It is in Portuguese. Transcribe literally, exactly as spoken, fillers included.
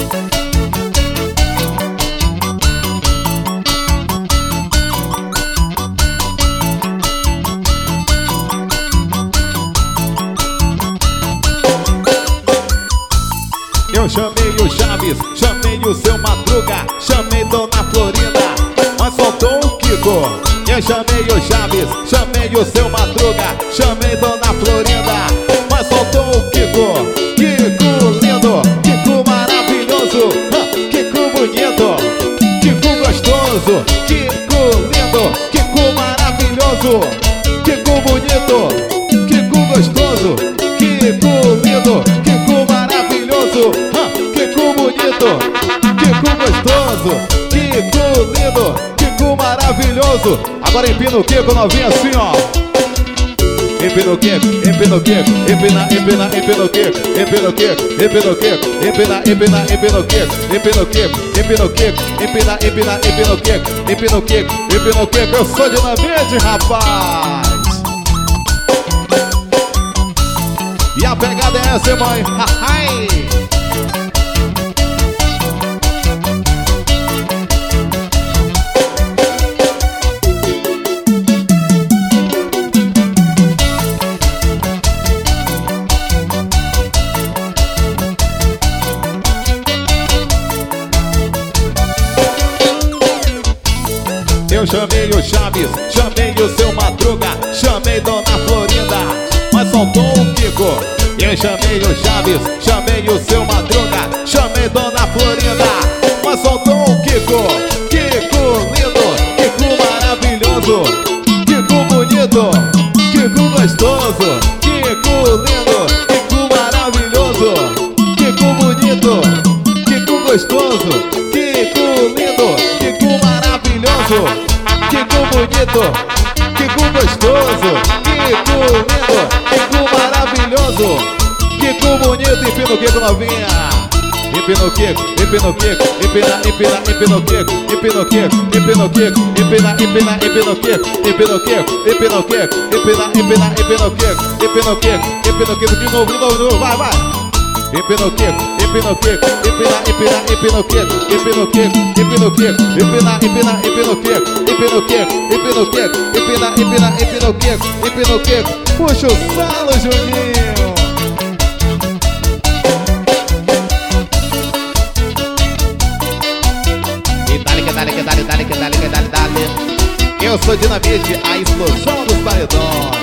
Eu chamei o Chaves, chamei o seu Madruga, chamei Dona Florinda, mas faltou o Kiko. Eu chamei o Chaves, chamei o seu Madruga, chamei Dona Florinda, mas faltou o Kiko. Kiko lindo, Kiko maravilhoso, Kiko bonito, Kiko gostoso, Kiko lindo, Kiko maravilhoso, Kiko bonito, Kiko gostoso, Kiko lindo, Kiko maravilhoso, Kiko bonito, Kiko gostoso, Kiko lindo, Kiko maravilhoso. Agora empina o Kiko novinho assim, ó. Empina o Kiko, empina o Kiko, empina, empina, empina o Kiko, empina o Kiko, empina o Kiko, empina, empina, empina o Kiko, empina o Kiko, empina o Kiko, empina, empina, empina o Kiko, empina o Kiko, empina o Kiko. Eu sou Dinamite, rapaz. E a pegada é essa, mãe. Ai. Eu chamei o Chaves, chamei o seu Madruga, chamei Dona Florinda, mas faltou o Kiko. Eu chamei o Chaves, chamei o seu Madruga, chamei Dona Florinda, mas faltou o Kiko. Kiko lindo, Kiko maravilhoso, Kiko bonito, Kiko gostoso, Kiko lindo, Kiko maravilhoso, Kiko bonito, Kiko gostoso, Kiko lindo, Kiko maravilhoso, Kiko bonito, Kiko gostoso, Kiko lindo, Kiko maravilhoso, Kiko bonito. Empina o Kiko novinha. Empina o Kiko, empina o Kiko, empina, empina, empina o Kiko, empina o Kiko, empina o Kiko, empina, empina, empina o Kiko, empina o Kiko, empina o Kiko, empina, empina, empina o Kiko, empina o Kiko, empina o Kiko de novo, de novo, de novo, vai, vai. Empina o Kiko, empina o Kiko, empina, empina, empina o Kiko, empina o Kiko, empina o Kiko, empina, empina, empina o Kiko, empina o Kiko, empina o Kiko, empina, empina, empina o Kiko, empina o Kiko. Puxa o salo, Juninho. E dale, que dale, que dale, dale, que dale, que dale, dale. Eu sou Dinamite, a explosão dos paredões.